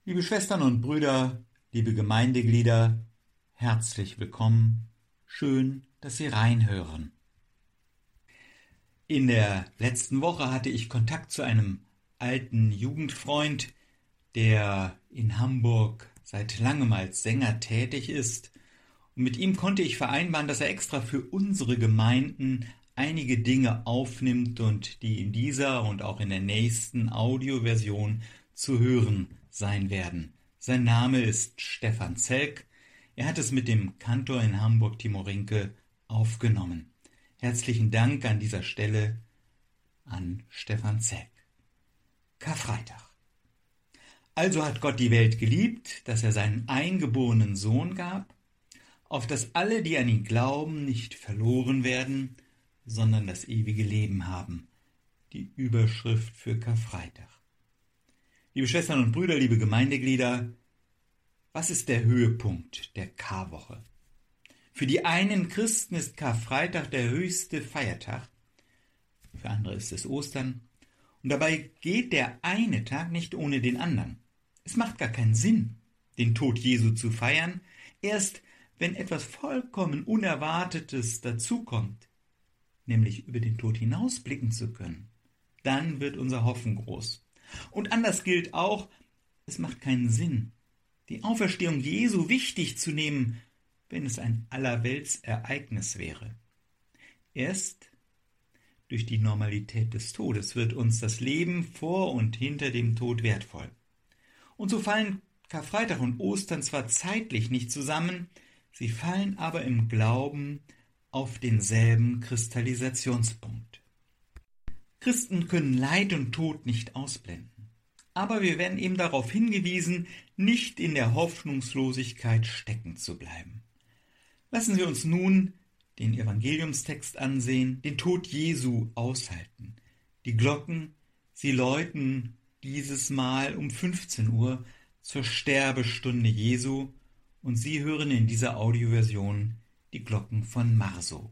Liebe Schwestern und Brüder, liebe Gemeindeglieder, herzlich willkommen. Schön, dass Sie reinhören. In der letzten Woche hatte ich Kontakt zu einem alten Jugendfreund, der in Hamburg seit langem als Sänger tätig ist. Und mit ihm konnte ich vereinbaren, dass er extra für unsere Gemeinden einige Dinge aufnimmt und die in dieser und auch in der nächsten Audioversion zu hören sein werden. Sein Name ist Stefan Zelk. Er hat es mit dem Kantor in Hamburg, Timo Rinke, aufgenommen. Herzlichen Dank an dieser Stelle an Stefan Zelk. Karfreitag. Also hat Gott die Welt geliebt, dass er seinen eingeborenen Sohn gab, auf dass alle, die an ihn glauben, nicht verloren werden, sondern das ewige Leben haben. Die Überschrift für Karfreitag. Liebe Schwestern und Brüder, liebe Gemeindeglieder, was ist der Höhepunkt der Karwoche? Für die einen Christen ist Karfreitag der höchste Feiertag, für andere ist es Ostern. Und dabei geht der eine Tag nicht ohne den anderen. Es macht gar keinen Sinn, den Tod Jesu zu feiern, erst wenn etwas vollkommen Unerwartetes dazukommt, nämlich über den Tod hinausblicken zu können. Dann wird unser Hoffen groß. Und anders gilt auch, es macht keinen Sinn, die Auferstehung Jesu wichtig zu nehmen, wenn es ein Allerweltsereignis wäre. Erst durch die Normalität des Todes wird uns das Leben vor und hinter dem Tod wertvoll. Und so fallen Karfreitag und Ostern zwar zeitlich nicht zusammen, sie fallen aber im Glauben auf denselben Kristallisationspunkt. Christen können Leid und Tod nicht ausblenden. Aber wir werden eben darauf hingewiesen, nicht in der Hoffnungslosigkeit stecken zu bleiben. Lassen wir uns nun den Evangeliumstext ansehen, den Tod Jesu aushalten. Die Glocken, sie läuten dieses Mal um 15 Uhr zur Sterbestunde Jesu und Sie hören in dieser Audioversion die Glocken von Marsow.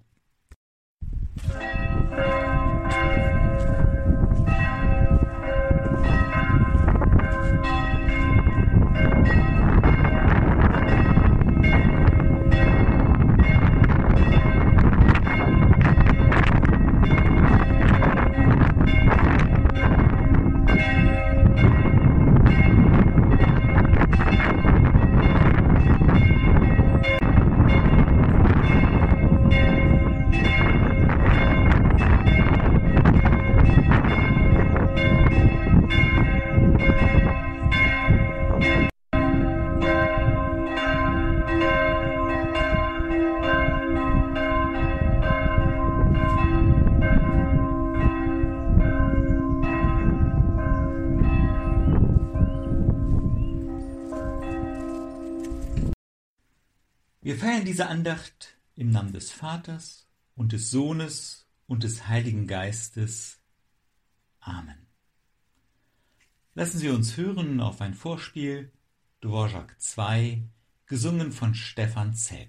Wir feiern diese Andacht im Namen des Vaters und des Sohnes und des Heiligen Geistes. Amen. Lassen Sie uns hören auf ein Vorspiel, Dvorak 2, gesungen von Stefan Zelk.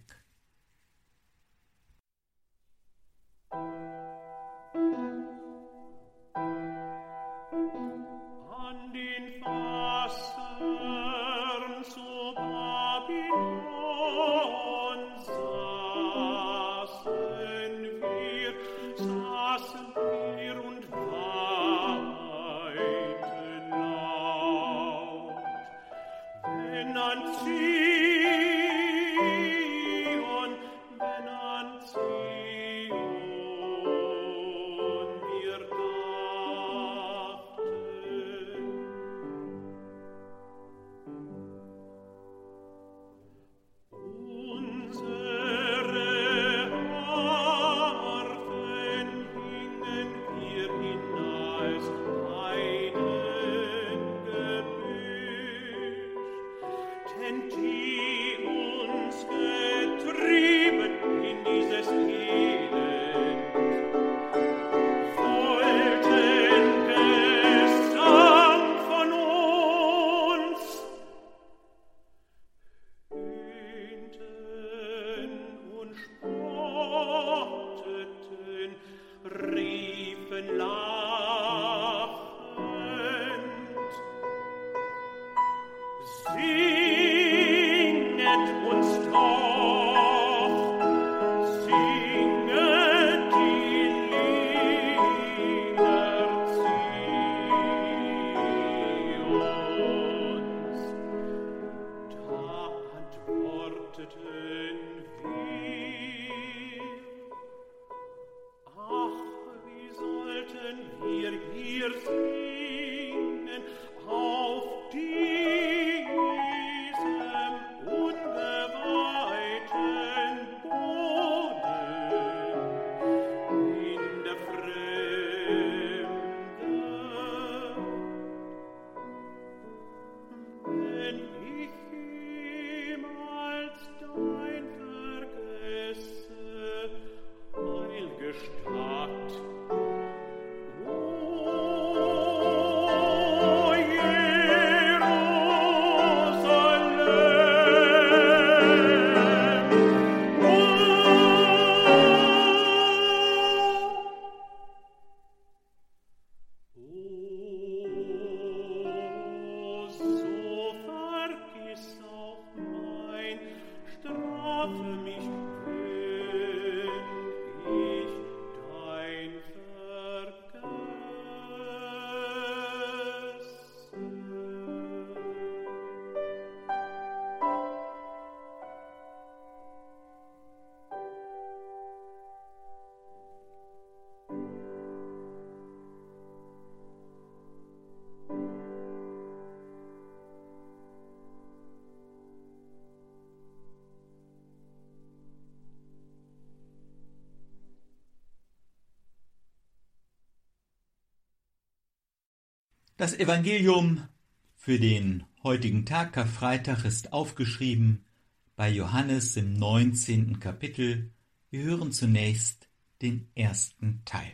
Das Evangelium für den heutigen Tag, Karfreitag, ist aufgeschrieben bei Johannes im 19. Kapitel. Wir hören zunächst den ersten Teil.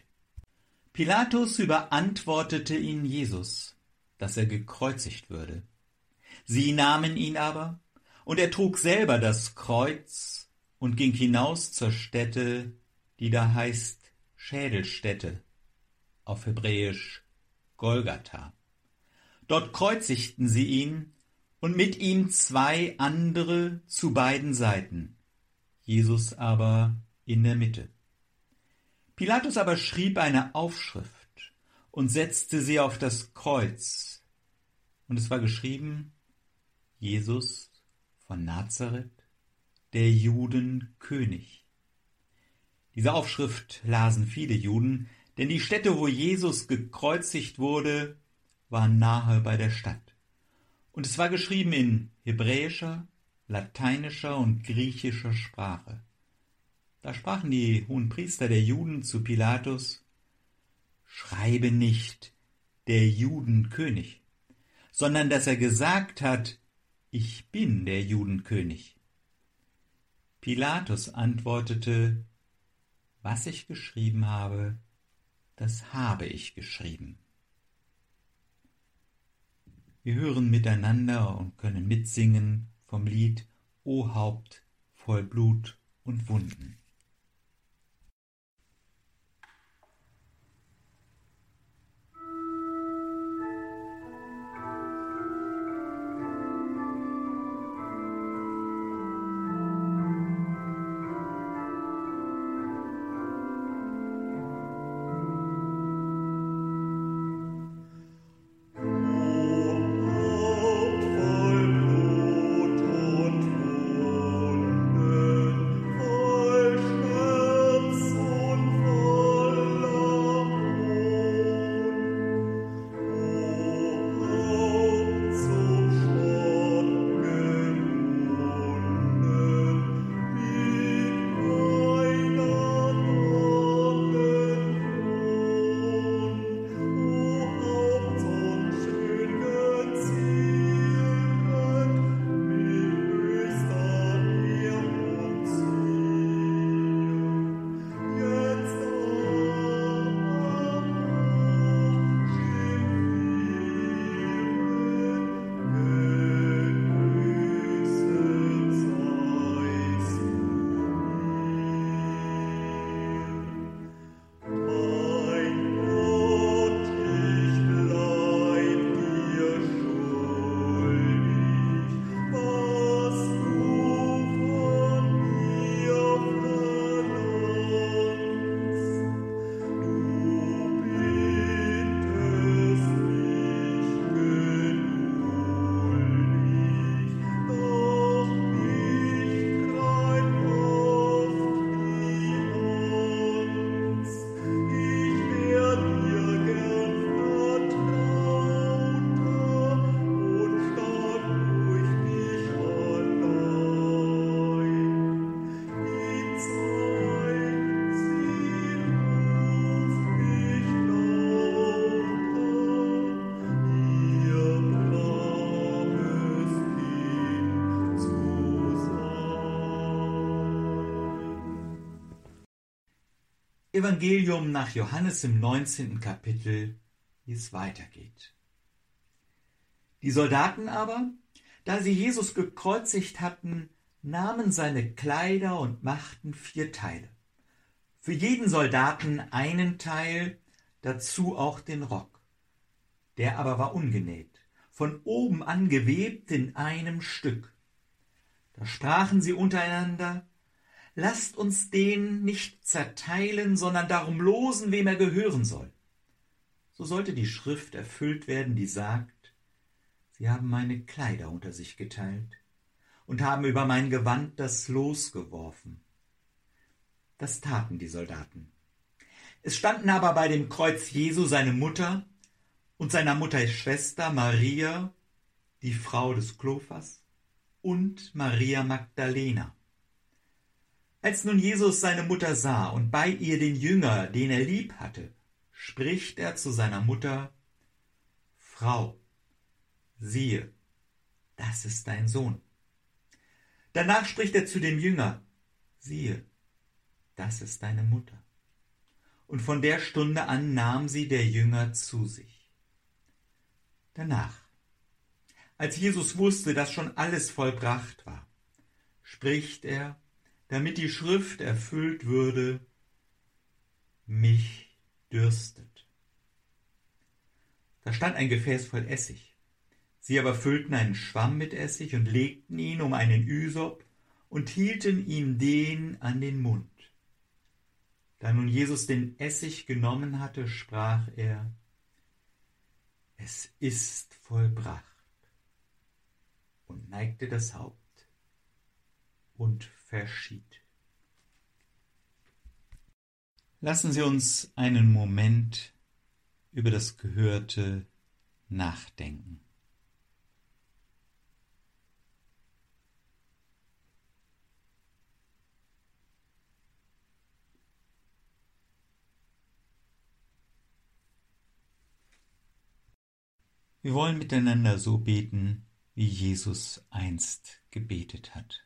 Pilatus überantwortete ihn Jesus, dass er gekreuzigt würde. Sie nahmen ihn aber, und er trug selber das Kreuz und ging hinaus zur Stätte, die da heißt Schädelstätte, auf Hebräisch Golgatha. Dort kreuzigten sie ihn und mit ihm 2 andere zu beiden Seiten, Jesus aber in der Mitte. Pilatus aber schrieb eine Aufschrift und setzte sie auf das Kreuz. Und es war geschrieben: Jesus von Nazareth, der Juden König. Diese Aufschrift lasen viele Juden, denn die Stätte, wo Jesus gekreuzigt wurde, war nahe bei der Stadt. Und es war geschrieben in hebräischer, lateinischer und griechischer Sprache. Da sprachen die Hohenpriester der Juden zu Pilatus: Schreibe nicht der Judenkönig, sondern dass er gesagt hat: Ich bin der Judenkönig. Pilatus antwortete: Was ich geschrieben habe, das habe ich geschrieben. Wir hören miteinander und können mitsingen vom Lied O Haupt voll Blut und Wunden. Voll Evangelium nach Johannes im 19. Kapitel, wie es weitergeht. Die Soldaten aber, da sie Jesus gekreuzigt hatten, nahmen seine Kleider und machten 4 Teile. Für jeden Soldaten einen Teil, dazu auch den Rock. Der aber war ungenäht, von oben an gewebt in einem Stück. Da sprachen sie untereinander: Lasst uns den nicht zerteilen, sondern darum losen, wem er gehören soll. So sollte die Schrift erfüllt werden, die sagt: Sie haben meine Kleider unter sich geteilt und haben über mein Gewand das Los geworfen. Das taten die Soldaten. Es standen aber bei dem Kreuz Jesu seine Mutter und seiner Mutter Schwester Maria, die Frau des Klophas, und Maria Magdalena. Als nun Jesus seine Mutter sah und bei ihr den Jünger, den er lieb hatte, spricht er zu seiner Mutter: Frau, siehe, das ist dein Sohn. Danach spricht er zu dem Jünger: Siehe, das ist deine Mutter. Und von der Stunde an nahm sie der Jünger zu sich. Danach, als Jesus wusste, dass schon alles vollbracht war, spricht er, damit die Schrift erfüllt würde: Mich dürstet. Da stand ein Gefäß voll Essig. Sie aber füllten einen Schwamm mit Essig und legten ihn um einen Ysop und hielten ihm den an den Mund. Da nun Jesus den Essig genommen hatte, sprach er: Es ist vollbracht, und neigte das Haupt und verschied. Lassen Sie uns einen Moment über das Gehörte nachdenken. Wir wollen miteinander so beten, wie Jesus einst gebetet hat.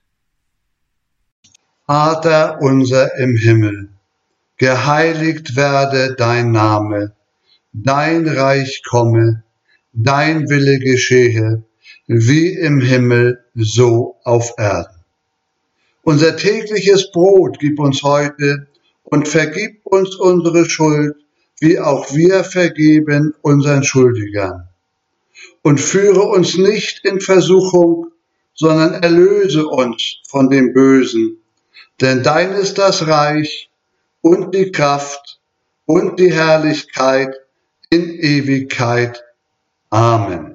Vater unser im Himmel, geheiligt werde dein Name, dein Reich komme, dein Wille geschehe, wie im Himmel, so auf Erden. Unser tägliches Brot gib uns heute und vergib uns unsere Schuld, wie auch wir vergeben unseren Schuldigern. Und führe uns nicht in Versuchung, sondern erlöse uns von dem Bösen. Denn dein ist das Reich und die Kraft und die Herrlichkeit in Ewigkeit. Amen.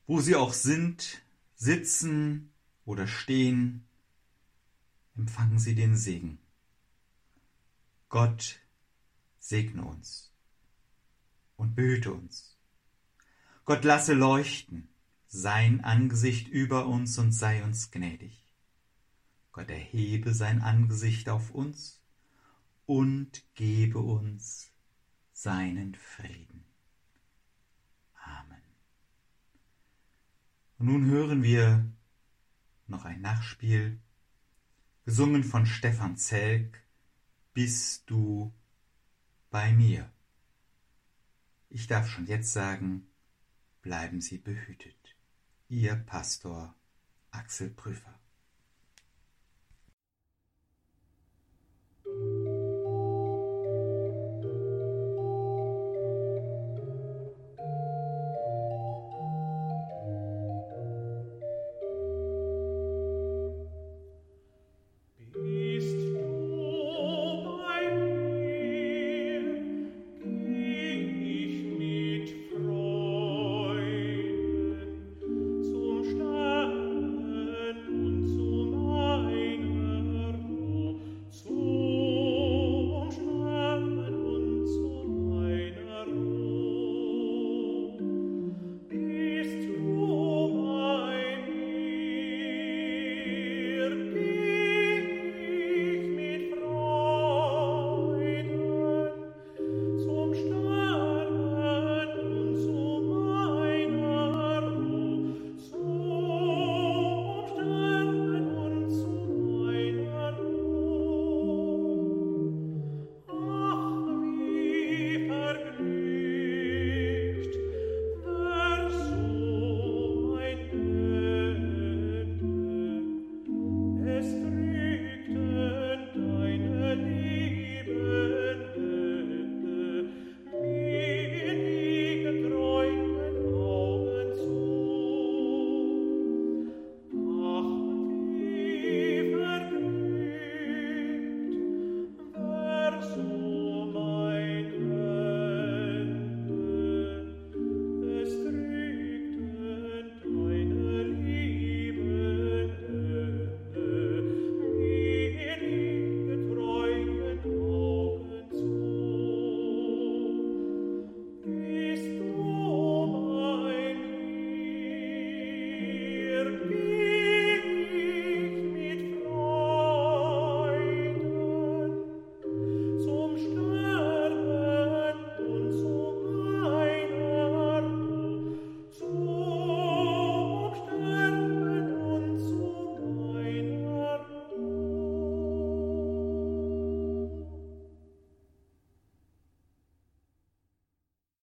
Wo sie auch sind, sitzen oder stehen, empfangen sie den Segen. Gott segne uns und behüte uns. Gott lasse leuchten sein Angesicht über uns und sei uns gnädig. Gott erhebe sein Angesicht auf uns und gebe uns seinen Frieden. Amen. Und nun hören wir noch ein Nachspiel, gesungen von Stefan Zelk, Bist du bei mir? Ich darf schon jetzt sagen, bleiben Sie behütet. Ihr Pastor Axel Prüfer.